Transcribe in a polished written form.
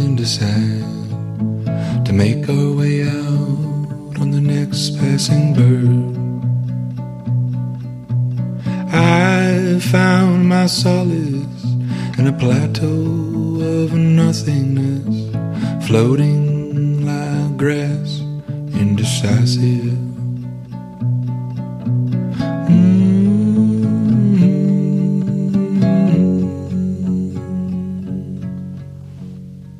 and decide to make our way out on the next passing bird. I found my solace in a plateau of nothingness, floating like grass, indecisive.